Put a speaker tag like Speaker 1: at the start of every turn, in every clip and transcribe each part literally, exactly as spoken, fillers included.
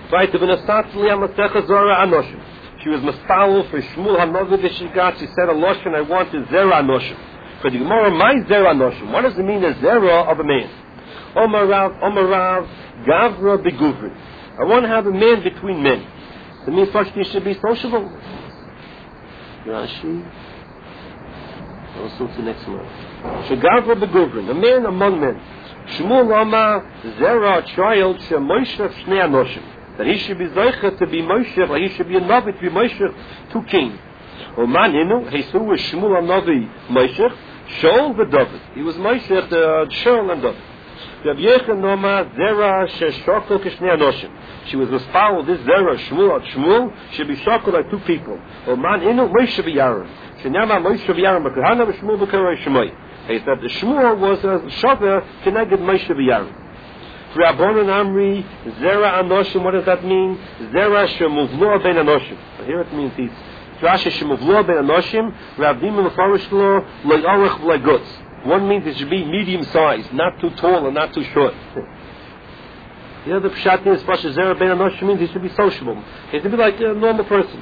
Speaker 1: Right, the Benasatzli HaMasecha Zora Anoshim. She was Maspal for Shmuel HaNovi Vishigat. She said a Loshen, I wanted Zera Anoshim. For the Gemara, my Zera Anoshim. What does it mean, a Zera of a man? Omar Rav, Omar Rav, Gavra Beguvrin. I want to have a man between men. It means first he should be sociable. Rashi. Also to the next one. Shagavra Beguvrin, a man among men. Shmuel Lama Zera, a child, Shemoshev Shnei Anoshim. That he should be Zoicha to be Moshe, or he should be a Navi to be Moshe, two kings. O man inu, Hesu was Shmuel Navi Moshe, Shaul v'David. He was Moshe, the Shaul and David. Rav Yechon Noma Zera Sheshokol Kishnei Anoshim. She was responsible. This Zera Shmuel Shmuel should be shokol like two people. O man inu Moshe v'Yaron. Shenama Moshe v'Yaron b'Kahana v'Shmuel b'Karoi Shemoi. He said the Shmuel was a shover connected Moshe v'Yaron. Rabbanan Amri, Zera Anoshim, what does that mean? Zera Shemuvloa Ben Anoshim. Here it means these. Rashi Shemuvloa Ben Anoshim, Rabdim Mefarish Lo, Le'orech V'Legutz. One means it should be medium sized, not too tall and not too short. The other Pshat is Pasha Zera Ben Anoshim means he should be sociable. He should be like a normal person.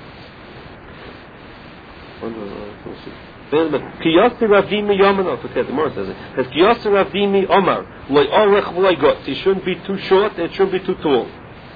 Speaker 1: Kiyasi Ravdimi Yomanov, okay, the Gemara says it. Because Kiyasi Ravdimi Omar, Loi Orech V'Loi Gotz. He shouldn't be too short, it shouldn't be too tall.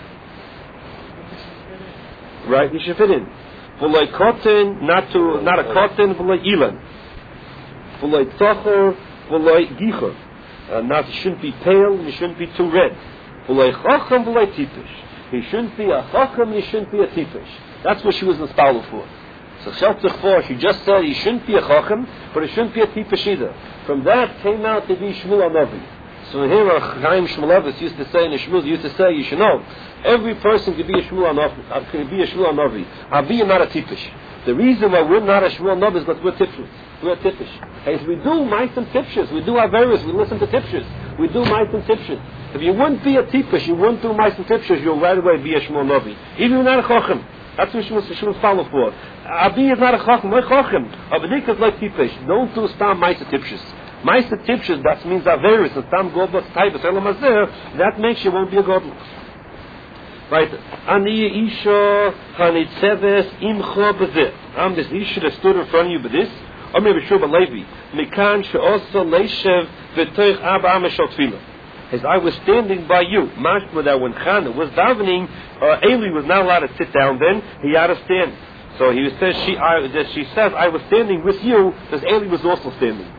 Speaker 1: Right, he should fit in. V'Loi Kotin, not to, not a Kotin, V'Loi Ilan. V'Loi Tzocher, V'Loi Gicher. Uh, not, he shouldn't be pale, he shouldn't be too red. V'Loi Chochem, V'Loi Tipish. He shouldn't be a Chochem, he shouldn't be a Tipish. That's what she was in Spalo for. So Sheltzich she just said he shouldn't be a Chochem, but he shouldn't be a Tipish either. From that came out to be Shmuel HaNovi. So here Chaim Shmulevis used to say, in the Shmuel used to say, you should know, every person could be a Shmuel HaNovi. Could be a Shmuel HaNovi. Abi is not a Tipish. The reason why we're not a Shmuel HaNovi is because we're Tipish. We're Tipish. As we do mice and Tipshes, we do Averis, we listen to Tipshes. We do mice and Tipshes. If you wouldn't be a Tipish, you wouldn't do mice and Tipshes, you'll right away be a Shmuel HaNovi. Even if you're not a Chochem. That's what she was, she was follow for. Abi is not a chochem, no chochem. Abadik is like tipish. Don't do stam ma'isa tipshis. Ma'isa tipshis, that means averis, and stam godless taibas, elam hazeh, that makes you won't be a godless. Right. Ani isha hanitzeves imcha bezeh. I'm this isha that stood in front of you, but this, or maybe sure, but Levi, mikan she'osa leishev v'toich abba ameshal tefillah. As I was standing by you, mashma that when Chana was davening, uh, Eli was not allowed to sit down then, he had to stand. So he says, she, I, she says, I was standing with you, because Eli was also standing.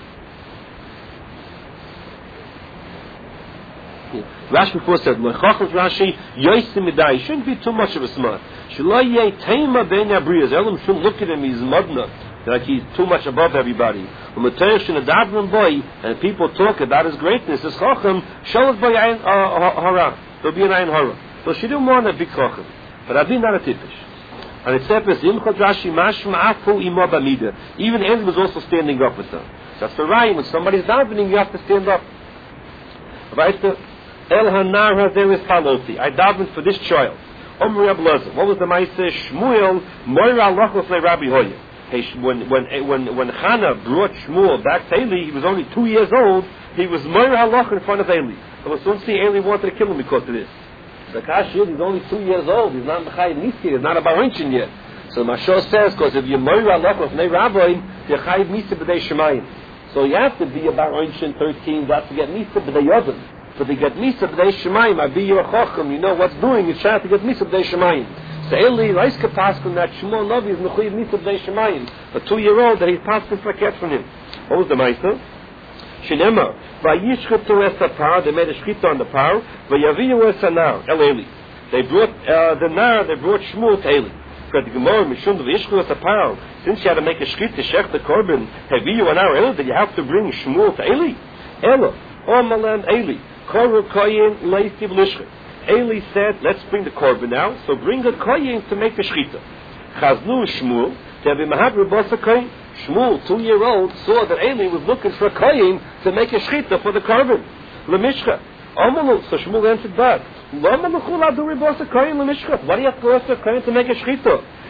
Speaker 1: Yeah. Rashi before said, Lechachos Rashi, Yoisim Midai, shouldn't be too much of a smart. Shulai Teima Ben Abriyas, Elam shouldn't look at him, he's modna, like he's too much above everybody. And people talk about his greatness. His chochem shows by ein hara. There'll be an ein hara. So she didn't want a big chochem, but I've been not a tipish. And it says, even Eli was also standing up with her. That's the right. When somebody's davening, you have to stand up. Right? El hanar there is paloti. I davened for this child. Omri Ablaza. What was the ma'aseh? Shmuel moira lachos le Rabbi Hoya. When when when when Chana brought Shmuel back to Eli, he was only two years old. He was moira halach in front of Eli. So as soon as Eli wanted to kill him because of this. The Kashir, he's only two years old. He's not Mechayiv Nisi. He's not a Barunchin yet. So Mashal says, because if you're moira halach of Nei Rabbi, you're Chayiv Nisi b'dei Shemayim. So you have to be a Barunchin thirteen. That's to get Nisi b'dei Yodin. So to get Nisi b'dei Shemayim, I be your Chochem. You know what's doing. You try to get Nisi b'dei Shemayim. So Eli, Reis Kapaskum, that Shmuel Novi is Mechuyiv Nisa b'dei Shemayim. A two-year-old that he's passing for a cat from him. What was the Maisa? Shinema, Vayishchetu es ha-par, they made a shchita on the par, Vayaviyu es ha-nar, El Eli. They brought uh, the nar, they brought Shmuel to Eli. Because the Gemara, Mishum, Vayishchetu es ha-par, since you had to make a shchita, shech the korban, Haviyu an-nar Eli, did you have to bring Shmuel to Eli? Ela, Omalan Eli, Koru Koyin, Leisiv Lishchet. Eli said, let's bring the korban now, so bring the koyin to make the shchita. Chaznu Shmuel, Shmuel, two-year-old, saw that Eli was looking for a koyin to make a shchita for the korban. Lemishcha. Amalu, so Shmuel answered back, why do you have to ask a koyin to make a shchita?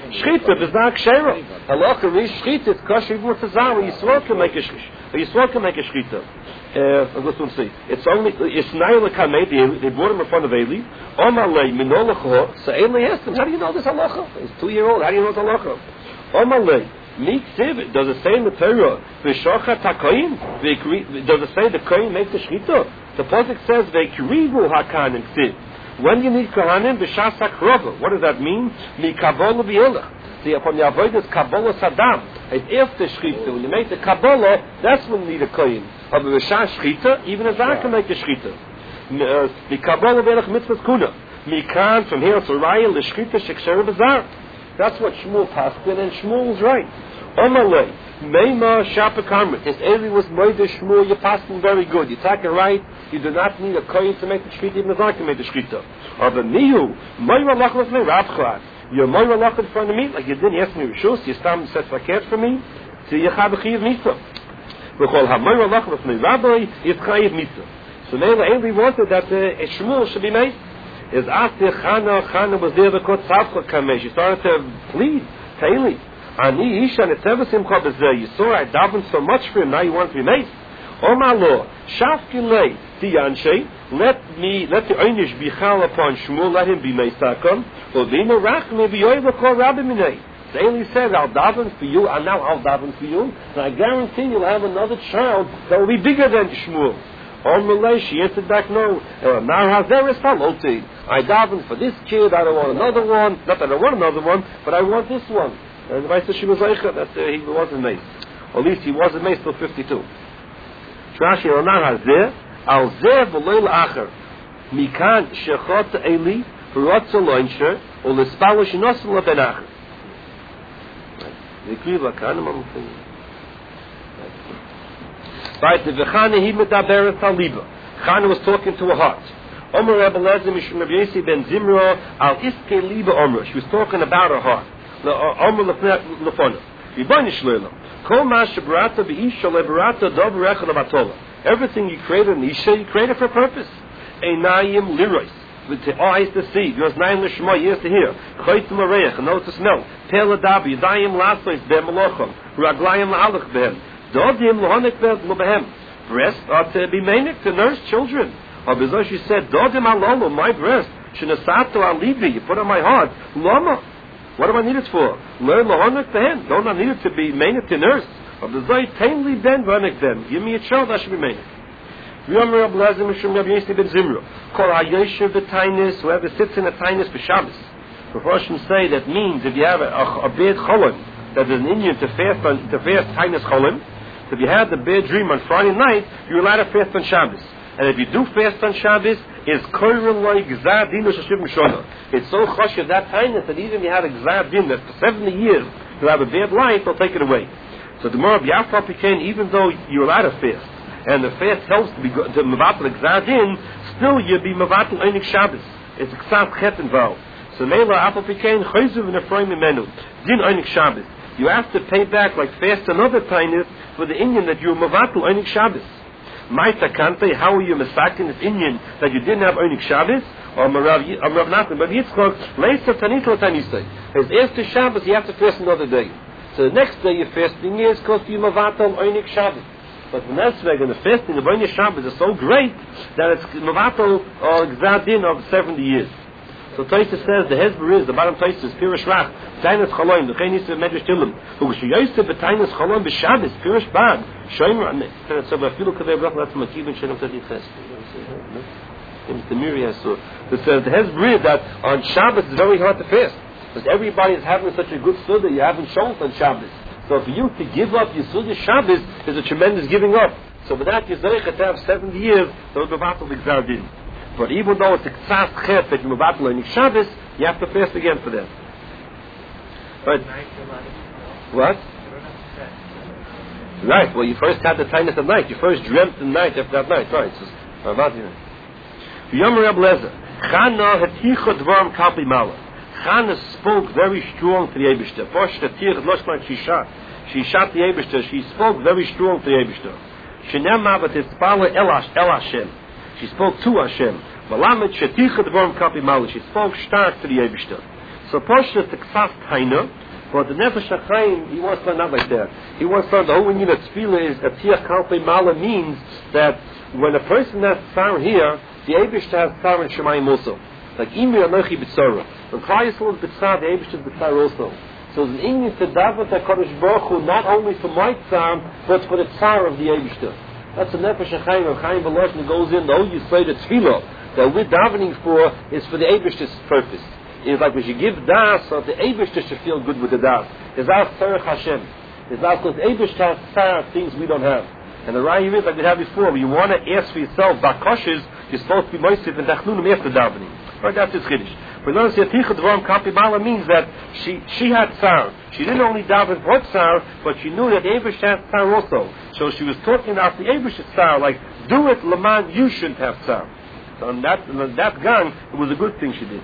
Speaker 1: Shchita b'zak shera. Halacha is shchita. It's kosher even with the zara. Yisrael can make a shchita. Yisrael can make a shchita. Uh, let's don't say. It's only it's naila kamei. They brought him in front of Eli. Omalei minolacha. So Eli asked him, "How do you know this halacha? He's two year old. How do you know this halacha?" Omalei. Does it say in the Torah, V'shochat HaKoyin? Does it say the Koyin make the Shechita? The Pasuk says, V'krivu HaKahanim Ksiv. When you need Kohanim, B'shas HaKrova. What does that mean? Mikabbalah B'yelach. See, upon the avodas Kabbalah Saddam. It's after Shechita. When you make the Kabbalah, that's when you need a Koyin. But B'shas Shechita, even a Zah can make the Shechita. Mikabbalah B'yelach Mitzvah Kuna. Mikan, from here to Raya, L'Shechita Sheksher B'zar. That's what Shmuel Paskin, and Shmuel's right. Omalei, Meima Shapakamrit. His Eli was Moide Shmuel, you're Paskin very good. You take it right, you do not need a koyin to make the shkita, even a zar can make the shkita. Or the Nihu, Moira Lachlas me Rabchad. You're Moira Lach in front of me, like you didn't ask me Rishus, you stand set faket for me, so you have a Chiv Misa. We call her Moira Lachlas me Rabbi, it's Chayiv Misa. So now Eli wanted that uh, Shmuel should be made. Is after Chana, Chana was there because Tzavcha Kamesh. She started to plead, Taili. Ani Isha Netzev Simcha B'zeh. You saw I davened so much for him, now you want to be made. Oh my Lord, Shafkilei Tiyanshe, let me, let the Einish be chal upon Shmuel, let him be Meisakam, or Vina Rachme B'yoyva Kol Rabbi Minei. Daily said, I'll daven for you, and now I'll daven for you, and I guarantee you'll have another child that will be bigger than Shmuel. On Malay, she answered back, no. Now Hazeres Haloti. I daven for this kid, I don't want another one. Not that I don't want another one, but I want this one. And the vice she was like that uh, he wasn't maced. Or at least he wasn't maced till fifty-two. Trashi Onar Hazer, Al Zer V'Leil Acher. Mikan Shechot Eli, Rotza Loincher, or L'Spalo Shinosel Ben Acher. The Kriva Kanem Right, the V'chane he medaberet aliba. Chana was talking to her heart. Omer Rebbe Lezer Mishum Rabbi Yossi ben Zimro al iske liba Omer. She was talking about her heart. Omer lefona. V'bani shleilam. Kol ma shebarata b'isha lebarata dov rechel abatola. Everything you created in Isha, you created for a purpose. Einayim lirois. With the eyes to see, yours nine l'shma, ears to hear. Choytim areich, nose to smell. Tel adabi, yadayim lasois be'em melocham. Raglayim la'alach be'em. Dodim lohonik be'em. Breast are to be manic to nurse children. Or because she said, Dodim alolo, my breast. Shinasato alibi, you put on my heart. Lama. What do I need it for? Learn lohonik be'em. Don't I need it to be manic to nurse? Or because tainly ben vonik ben. Give me a child, that should be manic. V'yomer Reb Lezer Mishum Rabbi Yossi ben Zimro. Kol ha'yoshev b'tainis, whoever sits in a tainis b'Shabbos. Proportions say that means if you have a, a, a bad cholim, that is an Indian to fast on, to fast tainis cholim. If you had the bad dream on Friday night, you're allowed to fast on Shabbos. And if you do fast on Shabbos, it's koyrel like gzad din shashivim shona. It's so chosh of that tainis that even if you had a gzad din that for seventy years you have a bad life, they'll take it away. So the more of Yafar became, even though you're allowed to fast, and the fast helps to be to mevatel gzadin, still you'll be mevatel einik Shabbos. It's a ksat chet involved. So meila apel pikein chayzuv nefroim imenu din einik Shabbos. You have to pay back like fast another tainis for the Indian that you're mevatel einik Shabbos. Maita kante, how are you misakin this Indian that you didn't have einik Shabbos? Or Rav Nachman, but Yitzchok leisa tanit lo tanisay. As after Shabbos you have to fast another day. So the next day you're fasting is because you mevatel einik Shabbos. But the next week, the fasting of Einik Shabbos is so great that it's mevatel or gzadin of seventy years. So Taisa says the Hezbollah is the bottom Taisa is Pirish Rach, Tainas Chaloim, the Chaynis of Medrash Tilim, who was used to be Tainas Chaloim b'Shabbos, Pirish Bad, Shomer. So I feel okay. That's Makiv and Shalom Tzadi Ches. The Miriam so it says the Hezbollah that on Shabbos it's very hard to fast because everybody is having such a good suda. You haven't shown on Shabbos. So for you to give up Yisudah Shabbos is a tremendous giving up. So with that, you're to have seventy years to mevatel the gzardin. But even though it's a ksas chet that you mevatel on Shabbos, you have to fast again for them. But what? Right. Well, you first had the tainis at night. You first dreamt the night after that night. Right. Yom Reb Lezer Chana haticha dvarim kalpi mala. Chana spoke very strong to the Eibishter. Posh the tir lost like she shot. She shot the Eibishter. She spoke very strong to the Eibishter. Shenema but it's pala elash el Hashem. She spoke to Hashem. Malamet sheticha dvarim kapi mala. She spoke stark to the Eibishter. So Posh the ksas taina. But the Nefesh HaChaim, he wants to learn not like that. He wants to learn the whole meaning of Tefillah is that Tiach Kalpei Mala means that when a person has Tzar here, the Eibush has Tzar in Shemayim also. Like Imi Anochi B'Tzara. When Klal Yisrael is B'Tzar, the Eibush is B'Tzar also. So it's an English to daven to HaKadosh Baruch Hu, not only for my Tzar, but for the Tzar of the Eibush. That's the Nefesh HaChaim. And Chaim V'Loshn goes in, the whole Yisrael, the Tefillah that we're davening for is for the Eibush's purpose. It's like we should give das so the Eibush should feel good with the das. It's our Tzarech Hashem. It's our because the Eibush has tzar things we don't have. And the Raya is like we had before, when you want to ask for yourself bakoshes, you're supposed to be moistif and tachnunim after davening. Right, that's his chiddush. But notice that Tichud Dvarim Kapi Mala means that she she had tzar. She didn't only daven for tzar, but she knew that the Eibush has tzar also. So she was talking about the Eibush tzar, like do it, Laman, you shouldn't have tzar. So on that on that gang, it was a good thing she did.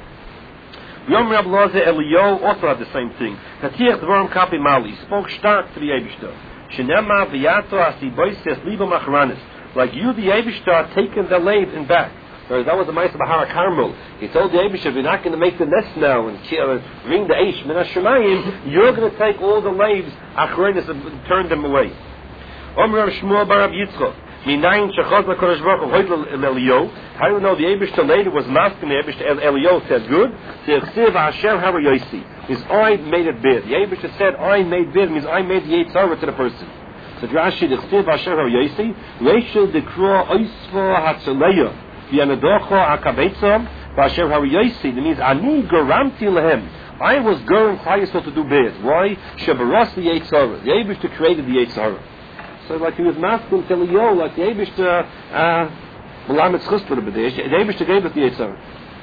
Speaker 1: Yom Rab Loze Eliyahu also had the same thing. Hatich Dvarim Kapi Mali spoke stark to the Eibishter. Shenema v'yato asiboises liba machranis. Like you, the Eibishter, taken the lave and back. That was the Ma'aseh Bahar Carmel. He told the Eibishter, we're not going to make the nest now and bring the Eish min Hashemayim. You're going to take all the laves, achronis, and turn them away. Omer Rav Shmuel bar Rav Yitzchok. Minayin shechaz l'kodesh baruch hu hoydel Eliyahu. How do you know the Eibishter later was masking the Eibishter? Eliyahu said, good. Tzirchsiv Hashem harayosi. His I made it bad. The Eibishter said, I made bad means I made the Yitzhara to the person. So Rashi, Tzirchsiv Hashem harayosi. Reishel dekro oisvo hatzaleya. V'yanadocho akabetzam. V'Hashem harayosi. That means, ani garamti lehem. I was going Chayisot to do bad. Why? Shebaros the Yitzhara. The Eibishter created the Yitzhara. So like he was masking to Eliyahu, like the Eibishter, uh, Melamed Chusper, the Eibishter gave us the Yitzhara.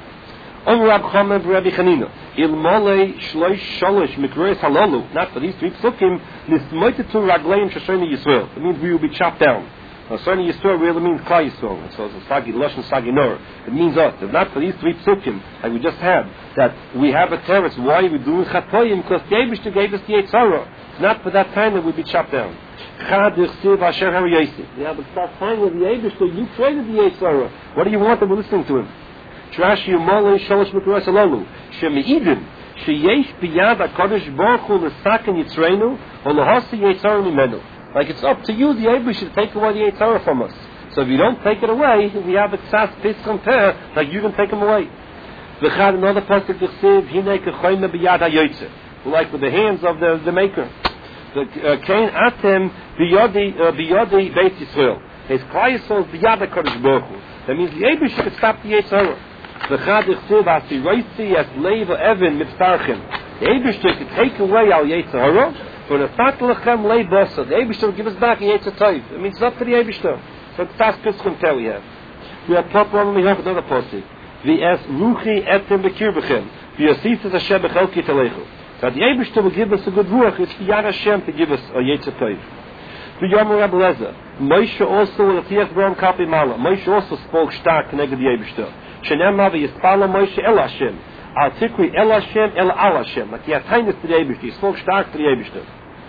Speaker 1: Om Rab Chomev Rabbi Chanina, Ilmole Shloish Sholosh Mikroes Halalu, not for these three psukim, Nismoitetu Ragleim Shoshoni Yisrael. It means we will be chopped down. Shoshoni Yisrael really means Klal Yisrael. So it's a Sagi Losh and Sagi Nor. It means us. If not for these three psukim, like we just had, that we have a terrace, why are we doing Chatoyim? Because the Eibishter gave us the Yitzhara. It's not for that time that we'll be chopped down. Chad Yichsiv Asher Harayosi. Yeah, but start saying with the Eibishter, you created the Yitzhara. What do you want them listening to him? Trashi Yomole Sholosh Mikroes Halalu. Shemi'idim. Sheyesh Biyad HaKadosh Baruch Hu L'saken Yitzreinu or L'hosi Yitzhara Mimenu. Like it's up to you, the Eibishter, to take away the Yitzhara from us. So if you don't take it away, we have a tzas pis compare, like you can take them away. V'chad another pasuk Yichsiv Hinei Kechoyme Biyad HaYoytze. Like with the hands of the, the maker. The Kain Atem Biyodi Biyodi Beit Yisrael. His Klal Yisrael Biyad HaKadosh Baruch Hu. That means the Eibishter could stop the Yitzhara. The Chad Yichsiv Asiroisi as Leiva Evan Mitzarchim. The Eibishter could take away our Yitzhara, but the Fatlachem Leibosa. The Eibishter will give us back a Yitzhara. It means it's up to the Eibishter. So it's fast Pischum tell we have. We have top one. We have another posting. The es Ruchi Etem Bekirbechem. The Yosifas Hashem Bechelki Telechu. So the Eibishter will give us a good ruach. It's the Yad Hashem to give us a Yitzhak Tov. The Yom Reb Lezer. Moshe also with the Tiach Dvarim Kapi Mala. Moshe also spoke stark negative the Eibishter. Shenema v'yispala Moshe El Hashem. Al Tikri El Hashem El Al Hashem. Like he had kindness to the Eibishter. He spoke stark to the Eibishter.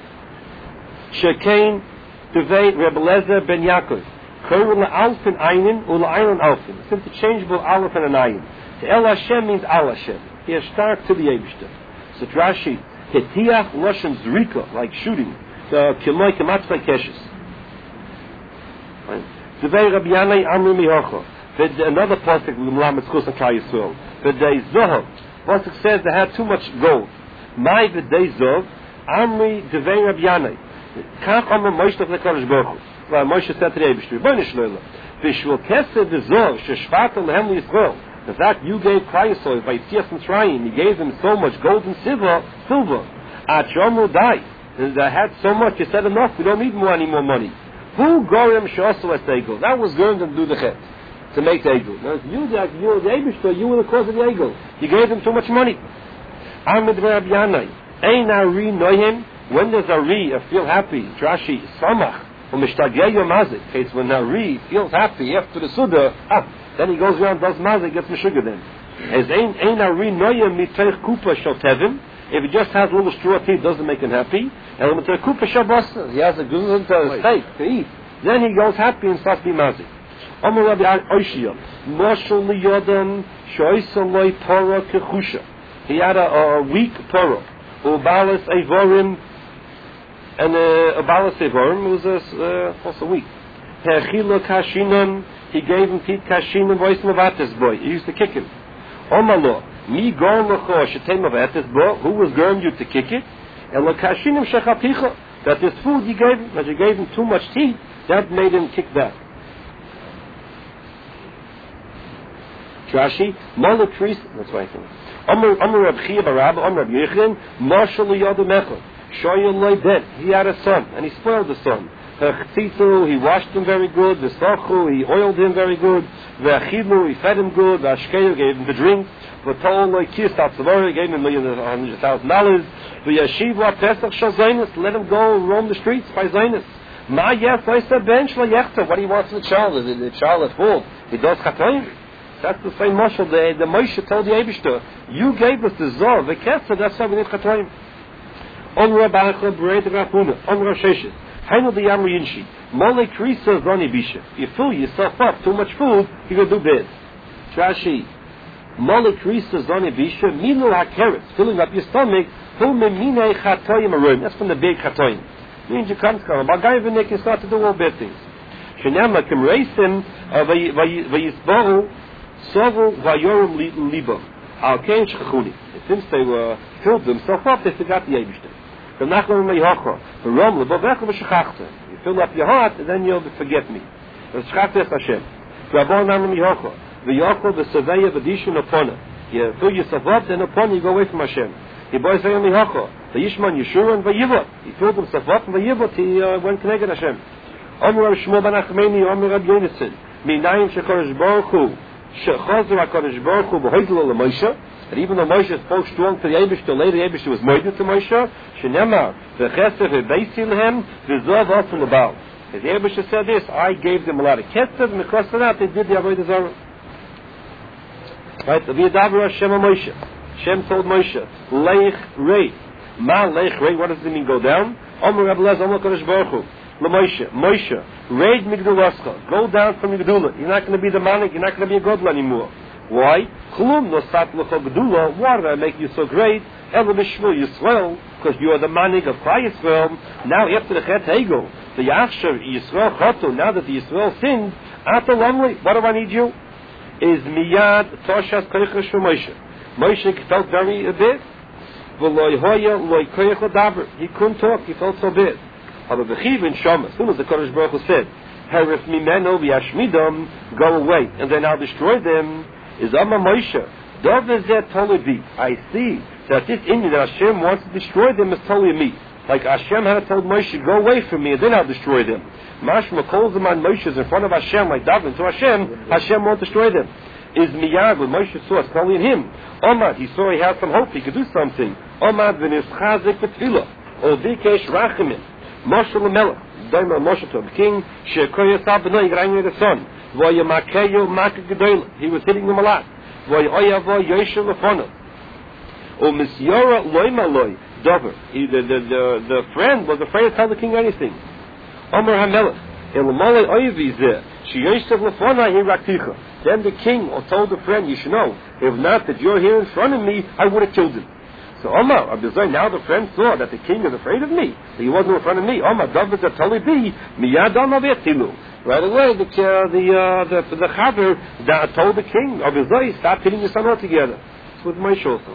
Speaker 1: Shekain Tevei Reb Lezer Ben Yaakov. Koru le'alfin ayin u'le'ayin alfin. It's interchangeable aleph and an ayin. The El Hashem means Al Hashem. He is stark to the Eibishter. So Rashi, Hetiach Loshem Zrika, like shooting. The Kilmoi Kematzvei Keshes. Zvei Rabbi Yanai Amri Mihocha. Another pasuk with Melamed Chus and Klal Yisrael. V'dei Zohav. Pasuk says they had too much gold. Mai v'dei Zohav. Amri Zvei Rabbi Yanai. Kach Amri Moshe L'Kodesh Baruch Hu. Well, Moshe said to the Eibishter, B'nei Shloila. V'shvul Kesed Zohav Sheshvata Lehem L'Yisrael. The fact you gave Klal Yisrael by Tzias Mitzrayim, you gave them so much gold and silver, silver. At Yomu Dai, they had so much. You said enough. We don't need more any more money. Who gorem she'osu es egel? That was going to do the chet, to make the egel. Now, you, the you, the Eibishter, you were the cause of the egel. You gave them too much money. Amid Rabbi Yanai, ein ari noyim. When does ari feel happy? Rashi samach u'mishtagei yomazik. Case when ari feels happy after the suda, ah. Then he goes around, does mazik, gets sugar then. As ein ein ari noyim mitech kupa shel tevim. If he just has a little straw tea, it doesn't make him happy. And mitech kupa shel basa, he has a good steak to eat. Then he goes happy and starts to be mazik. Amar Rabbi Oishia, Moshel liyodam shoysa loy poro kechusha. He had a, a weak poro. Ubalas Evorim, and uh, Ubalas Evorim was uh, also weak. Hechilo Kashinim, he gave him Pete Kashinim, voice Mavatis boy. He used to kick him. Omalo, mi gorn lecho shetem Mavatis boy, who was going you to kick it? And the Kashinim Shechapicha, that this food you gave him, that you gave him too much teeth, that made him kick back. Rashi, Maluk Tris, that's right. Amr Amr Reb Chia Barab, Amr Reb Yechon, Marshal Yodamechon, Shoyel Loidet, he had a son, and he spoiled the son. He washed him very good, V'sachu, he oiled him very good, V'achilu, he fed him good, V'ashkeyu, gave him the drink, V'tol Loikis, Tatzavori, gave him a million, a hundred thousand dollars, V'yashivu Pesach Shal Zainis, let him go roam the streets by Zainis. Ma yes, I said bench Yechta, what do you want from the child? The, the child at full, he does Chatoim. That's the same mashal. The, the Moshe told the Eibishter, you gave us the Zoh, the Ketzer, that's why we need Chatoim. On Rabbacha, Bereit Rafuna, on Rosh Hashanah, Hainu the Yamri Yinshi, Mole Krisa Zoni Bisha. You fill yourself up, too much food, you go do bad. Trashi, Mole Krisa Zoni Bisha, Milu HaKeretz, filling up your stomach, Hu Memine Chatoim Aroim. That's from the big Chatoim. Means you can't come. Bagayvanik can start to do all bad things. Shenema Kim Reisim, Vayisboru, Sovel Vayorim Libam. Al Kain Shechuni. Since they were filled themselves up, they forgot the Eibishter. The Nachman Meyacha. The Rom Lebavecha V'Shechachta. You fill up your heart, and then you'll forget me. The Shechachta is Hashem. Rabban Nachman Meyacha. V'Yacha V'Saveya V'Dishun Opona. You fill yourself up, then upon you go away from Hashem. The boy Zayim Meyacha. The Yishman Yeshua and Vayivot. He filled himself up, and Vayivot he uh, went connected Hashem. Omer Rav Shmuel ben Achmeni, Omer Rav Yonason. Minayim Shekodesh Baruch Hu. Shechazer HaKadosh Baruch Hu b'hoidlo l'Moshe, and even though Moshe spoke strong to the Eibishter, later the Eibishter was moided to Moshe, Shenemar, v'chesef v'beisi l'hem, v'zov ofen l'bal. As the Eibishter said this, I gave them a lot of kesef, and because of that, they did the Avodah Zarah. Right? V'yadavar Hashem Moshe. Hashem told Moshe, Leich Rei. Ma Leich Rei, what does it mean, go down? Omer Reb Elazar, Omer HaKadosh Baruch Hu. Moshe, Moshe, raid Migdalascha, go down from Migdula. You're not going to be the manik, you're not going to be a godla anymore. Why? Klum no sat lecha Gdula. Why did I make you so great? Elo b'shmul Yisrael, because you are the manik of Klal Yisrael. Now after the Chet Hegel, the Yachshav Yisrael Chotu. Now that the Yisrael sinned, Ata Lamli, what do I need you? Is miyad toshas koiches from Moshe. Moshe felt very a bit. V'loy hoya loy koich l'daber. He couldn't talk. He felt so bad. Aber b'chiv in Shama, as soon as the Kodesh Baruch Hu said, Herif mimeno v'yashmidam, go away, and then I'll destroy them, is Amma Moshe, Dovizet Tolibi. I see that this Indian that Hashem wants to destroy them is totally me. Like Hashem had told Moshe, go away from me, and then I'll destroy them. Mashma calls them on Moshe in front of Hashem, like David to Hashem, Hashem won't destroy them. Is Miyad, when Moshe saw it's probably in him. Omad, he saw he had some hope, he could do something. Omad v'nischazik v'tfilah, or v'kesh rachimim. Moshe Lamelech, Daimah Moshe to the king, Shekoyah Sabbanoi, Grangay the son, Voya Makeyo Maka Gedoyla, he was hitting them a lot. Voya Oyavo Yoshe Lefono, O Misyora Loima Loy, Dover, the, the, the, the friend was afraid to tell the king anything. Omer HaMelech, Elamole Oyevi Zeh, Sheyoshev Lefona Hirakticha. Then the king told the friend, you should know, if not that you're here in front of me, I would have killed him. So Omar, now the friend saw that the king is afraid of me. So he wasn't in front of me. Omar, David totally be miyadam avetilu. Right away, the uh, the uh, the the chaver that told the king of his life, stop hitting your son altogether. It's with Moshe also.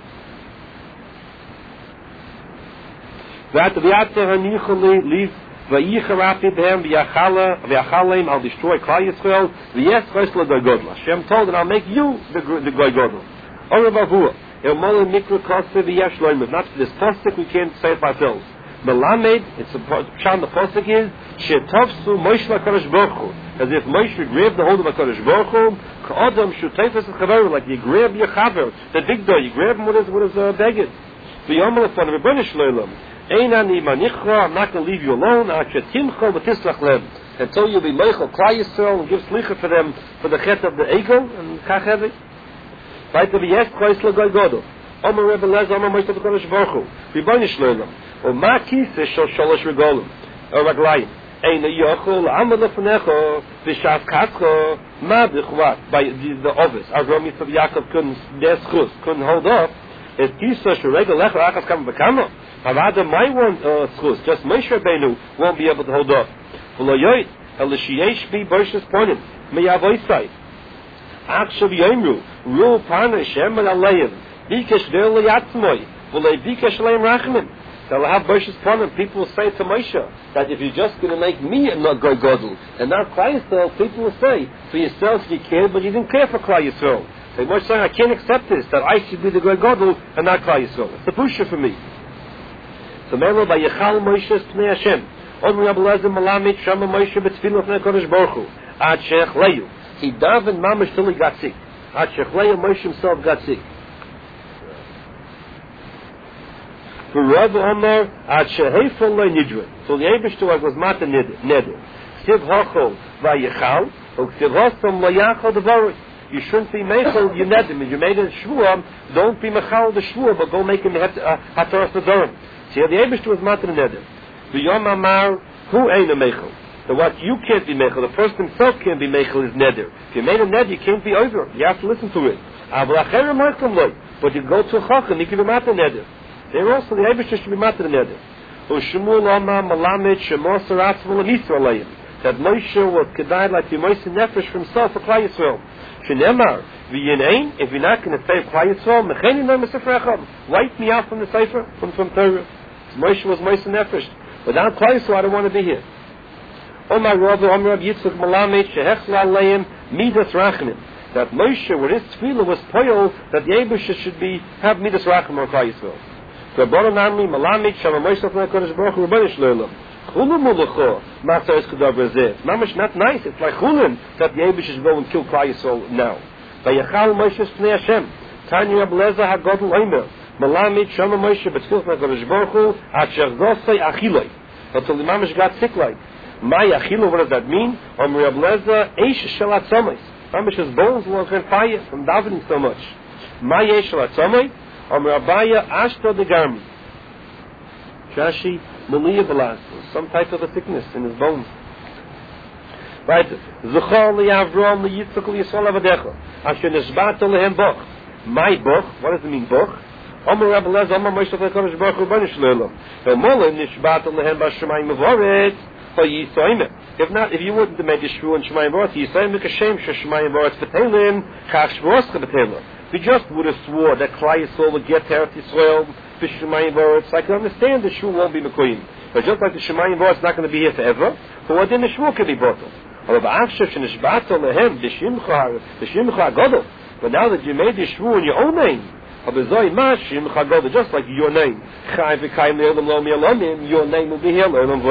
Speaker 1: That the yatzer hanichuli leave vayicharati them v'yachala v'yachalem. I'll destroy Klal Yisrael. V'yes chesla goydla. Hashem told, and I'll make you the the goydla. Or Bavua. Not for this postic, we can't say it by ourselves. Melamed, it's a pshan, the postic is, Shetovsu Moshe HaKadosh Baruch Hu. As if Moshe grabbed the hold of HaKadosh Baruch Hu, Ka'adam Shutayfas HaChaver, like you grab your chaver, the big door, you grab him with his, with his uh, baggage. V'yomel upon Rebbeinu Shleilam, Einani Manichra, I'm not going to leave you alone, Achetimcha V'tislach Lem, until you be Meichel Klal Yisrael and give slicha for them, for the chet of the ego, and Kachevi. Right, the yes, Christ la Golgodo. Omer Rebbe Elazar, Omer Moshe HaKadosh Baruch Hu. Rebbeinu Shleilam. O ma kiseh shel sholosh regolim. O raglayim. Eina yochol amad lefanecho v'shas katcho ma b'chvat. By the, the office. Avram Yitzchak Yaakov couldn't, their schus, couldn't hold up. is Kisa Shurega Lecha Achas Kama Bekama. However, my one uh, schus, just Moshe Rabbeinu won't be able to hold up. V'lo yoyt, Elishiesh bi Bershus Ponim, Meyavoisai. Akshav Yomru, Ru Pana Shem and Aleim, Bikesh Ve'el Yatzmoi, V'lo Bikesh Leim Rachman. They'll have Bershus Ponim. People will say to Moshe that if you're just going to make me a Goy Godel and not Klal Yisrael, people will say, for yourself you care, but you didn't care for Klal Yisrael. So Moshe saying, I can't accept this, that I should be the Goy Godel and not Klal Yisrael. It's a pusher for me. So Melo by Yechal Moshe Pnei Hashem. Odmi Abelazim Malamit Shama Moshe B'Tfilah Pnei Kodesh Baruch Hu. Ad Sheikh Leyu. He davened mamash till he got sick. Ad Sheikh Leyu Moshe himself got sick. For Rav Omar Ad Shehefel Lo Nidre. So the Eibishter was Mata Neder. Ksiv Hochol Vayechal. O Ksiv Hostom Lo Yachol Devorot. You shouldn't be mechal, you nedim. If you made a shvuah, don't be mechal the shvuah, but go make him hataras nedarim. See, the Eibishter was matar nedim. The Yom Amar, who ain't a mechal? The what you can't be mechal, the person himself can't be mechal is neder. If you made a neder, you can't be over. You have to listen to it. But you go to a chacham, you can be matar neder. There also the Eibishter should be matar neder. U'shemul Amar Malamed Shemor Saratzvul Nisraelayim. That Moshe was kedai like the Moshe nefesh for himself for Klal Yisrael. Shenemar, v'yinein, if you're not going to say Klal Yisrael, mecheni no mesefrecha, wipe me out from the Sefer, from, from Torah. Moshe was Moshe Nefesh. Without Klal Yisrael, I don't want to be here. Omar Rav, Omar Rav Yitzchak Malamed, shehechla aleim, midas rachmin. That Moshe, with his tefillah, was poyol, that the Eibusha should be, have midas rachmin on Klal Yisrael. Rabbanan Nami, Malamed, Shama Moshe Lefnei Kodesh Baruch Hu, Rabbanish Le'olam. Chulun mulacho, Matzah es Kedavra Zeh. Mamash not nice. It's like Chulun that the Eibush is going to kill Klal Yisrael now. Vayachal Moshe Pnei Hashem. Tanya Abeleza HaGodel Omer. Malamid Shama Moshe B'Tfilah Pnei Kodesh Baruch Hu Asher Zosei Achiloi. Until the Mamash got sick like. My Achilo, what does that mean? Omer Abeleza Eish Shel Atzomos. Mamash's bones were on fire from davening so much. My Eish Shel Atzomos. Omer Abaya Ashto de Garmi. Shashi Malia Balas, some type of a sickness in his bones. Right? Zechor li'Avrom li'Yitzchak li'Yisrael avadecha. Asher nishbata lehem boch. My boch. What does it mean boch? Omer Rebbe Lez, Omer Moshe Kodesh Baruch Hu Banish Le'olam. V'molim nishbata lehem b'Shemayim Mevoret. If not, if you wouldn't have made the shvu and Shemayim Mevoret, Yisrael mikashem sheShemayim Mevoret v'telim chach shvuoscha v'telim. We just would have swore that Klal Yisrael would get Eretz Yisrael. The Shemayim Voretz, I can understand the shul won't be Mekoyim. But just like the Shemayim Voretz is not going to be here forever, for what then the shul can be bottled. But now that you made the shul in your own name, just like your name, your name will be here,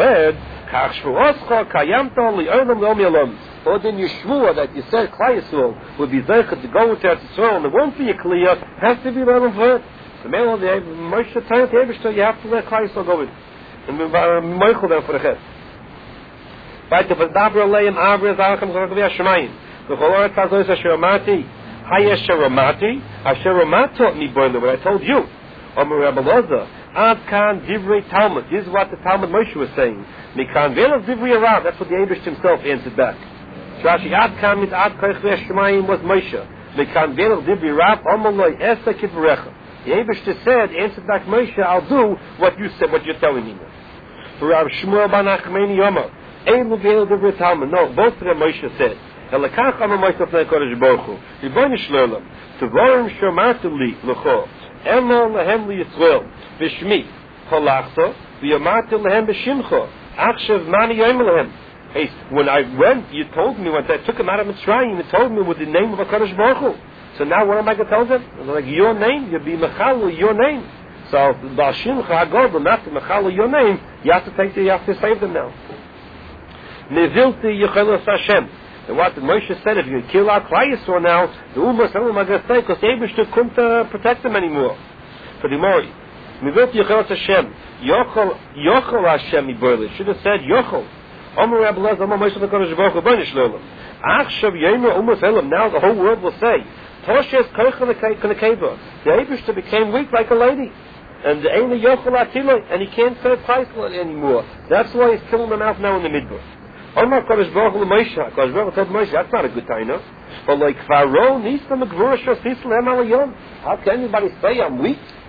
Speaker 1: or then your shvua that you said Klal Yisrael would be zeichet to go into Eretz Yisrael, and it won't be a clear, has to be Le'olam V'ed. The man of the Moshe Tayat Eibishter, you have to let Klal Yisrael go in. And we are Moichel there for the Chet. Right, the V'daber Aleim Avre Zalachem Zalachem Yashamayim. The Choloret Tazois Asher Amati, Hay Asher Amati, Asher Amat taught me, Boiler, what I told you. Omer Rebbe Loza, Ad Kan Divrei Talmud. This is what the Talmud Moshe was saying. Mikan Velav Divrei Arav. That's what the Eibishter himself answered back. Rashi Ad Kan mit Ad Koich Yashamayim was Moshe. Mikan Velav Divrei Arav, Omer Loi Esa Kitvarecha. The Eibishter said, answered back Moshe, I'll do what you said, what you're telling me. For Rav Shmuel ben Achmeni Yomer, Eilu V'Eilu Divrei Talmud. No, both of them Moshe said. Elakach Amar Moshe Lefnei Kodesh Baruch Hu. Ribono Shel Olam. Tvorim Shomatu Li L'cho. Emo Lehem LiYisrael. V'Shmi. Holachto. V'Yomatu Lehem B'Shimcho. Achshav Mani Yom Lehem. Hey, when I went, you told me, when I took him out of Mitzrayim, you told me with the name of HaKadosh Baruch Hu. So now what am I going to tell them? Like, your name, you'll be Mechalu, your name. So, Ba'ashim Chagod, not to Mechalu, your name, you have to take the, you have to save them now. Nevilti Yechelos Hashem. And what Moshe said, if you kill out Klal Yisrael now, the Ummah Salam are going to say, because the Eibishter couldn't uh, protect them anymore. For the Mori. Nevilti Yechelos Hashem. Yochel, Yochel Hashem Iboyle. Should have said Yochel. Omer Rebbe Lez, Omer Moshe Kodesh Baruch Hu Banish Le'olam. Achshav Yomer Ummah Salam. Now the whole world will say, Toshes Koichel Nekeva. The Eibishter became weak like a lady. And the Eina Yochel Atiloi. And he can't say Christ anymore. That's why he's killing them out now in the Midbar. Omar Kodesh Baruch Hu Moshe. Kodesh Baruch Hu told Moshe, that's not a good time, no? But like Pharaoh, Nisa Megvura Shos Yisrael Emal Yom. How can anybody say I'm weak?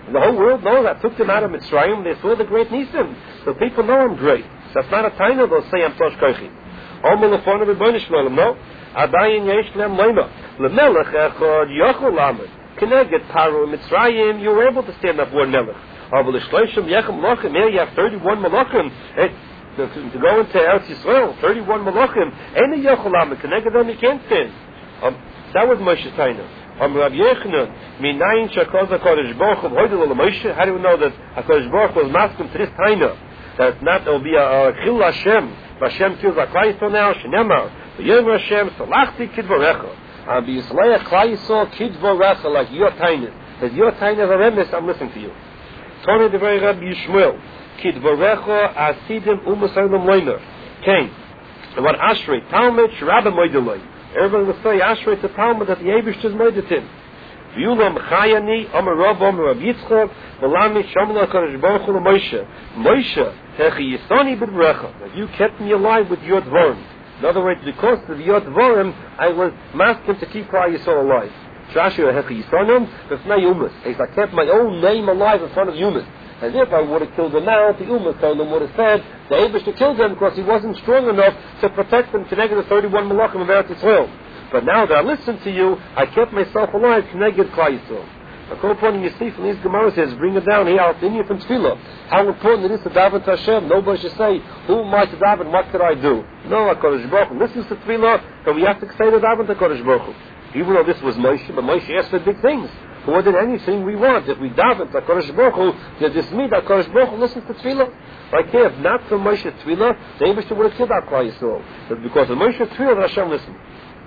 Speaker 1: And the whole world knows I took them out of Mitzrayim. They saw the great Nisim. So people know I'm great. So that's not a taina. They'll say I'm Tosh Koichi. Omer lefonu Rebbeinu Shalom. No. Adayin yesh lem leima. Lemelech echad yochol lamed. Keneged Paro Mitzrayim. You were able to stand up one melech. Aval ishloishim yechem malachim. Here you have thirty-one malachim. To, to go into Eretz Yisrael, thirty-one malachim. Any yochol lamed. Keneged them you can't stand. Um, that was Moshe's taina. Um, Rav Yechanan, minayin shakol HaKadosh Baruch Hu v'hoydel ol Moshe. How do we know that HaKadosh Baruch Hu was masking to this taina? That not will be a chil Hashem. Hashem kills a Klai Yisrael now. Shenemar v'yom Hashem salachti kidvorecha. And be Yisrael Klai Yisrael kidvorecha like your taina. As your taina of a remes, I'm listening to you. Tony Devrei Rabbi Yishmael kidvorecha asidim u'masayim loiner. Cain. The word Ashrei Talmud Shrabba Moideloi. Everybody will say Ashrei to Talmud that the Eibush is moided him. V'yulam chayani Amar Rav Amar Rav Yitzchak v'lami Shamla Kadosh Baruch Hu Moshe. Moshe hechi yisani b'dvarecha. That you kept me alive with your dvarim. In other words, because of your dvarim, I was masking to keep Klal Yisrael alive. Shashi hechi yisanim v'fnei umas. I kept my own name alive in front of humans. As if I would have killed them now, the Ummah Tolim would have said the Eibush to kill them because he wasn't strong enough to protect them to negative thirty-one Malachim of Eretz Yisrael. But now that I listened to you, I kept myself alive to negative Klal Yisrael. A couple point you see from these Gemara says, bring it down here out in from Tefillah. How important it is to daven to Hashem. Nobody should say, who am I to daven, what could I do? No, HaKadosh Baruch Hu listens to Tefillah, and we have to say to daven to HaKadosh Baruch Hu. Even though this was Moshe, but Moshe asked for big things. More than anything we want. If we daven to HaKadosh Baruch Hu, that this means that HaKadosh Baruch Hu listens to Tefillah. Like here, if not for Moshe's Tefillah, the Eibush would have killed our Klal Yisrael. But because of Moshe's Tefillah, that Hashem listened.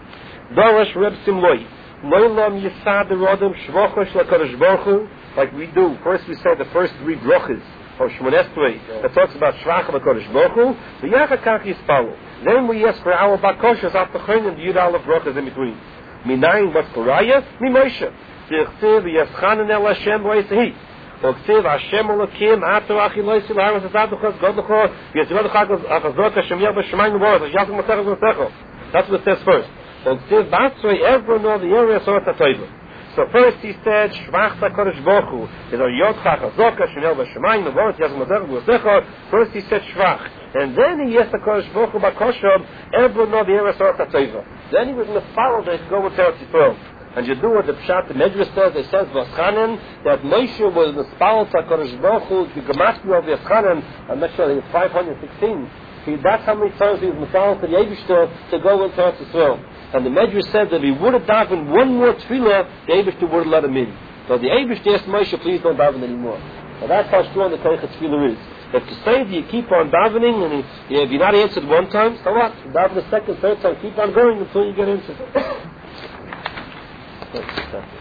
Speaker 1: Darash Reb Simloi. Loilam Yisad Rodem Shvochosh LaKadosh Baruch Hu. Like we do. First we say the first three brachas of Shmoneh Esrei that talks about Shvach LaKadosh Baruch Hu. V'yachakach Yispalu. Then we ask for our Bakoshas after Chonim, the Yud Aleph brachas in between. Minayin what's Koraya? Mi Moshe. V'yachtiv v'yaschanan el Hashem v'yisahit. V'yachtiv Hashem olakim ato achi loisi l'haras azadduchas godlucho v'yazivadduchas achazot Hashem yel b'shemayim v'oros v'yazim matechas v'techo. That's what it says first. V'yachtiv b'atzrei everyone know the area sort of table. So first he said Shvach HaKadosh Baruch Hu is a yodcha achazot Hashem yel b'shemayim v'oros v'yazim matechas v'techo. First he said Shvach. And then he asked HaKadosh Baruch Hu b'kosham everyone know the area sort of table. Then he was going to follow this go with Eretz Yisrael. And you do what the Pshat, the Medrash says, it says Vaschanan, that Moshe was the spal to HaKadosh Baruch Hu, the Gematria of Vaschanan, I'm not sure, it's five hundred sixteen. He, that's how many times he was Masal to the Eibishter to go into Eretz Yisrael. And the Medrash said that if he would have davened one more tefillah, the Eibishter would have let him in. So the Eibishter asked Moshe, please don't daven anymore. And that's how strong the Teicha Tefillah is. If you say that you keep on davening, and if you're not answered one time, so what? You daven the second, third time, keep on going until you get answered. That's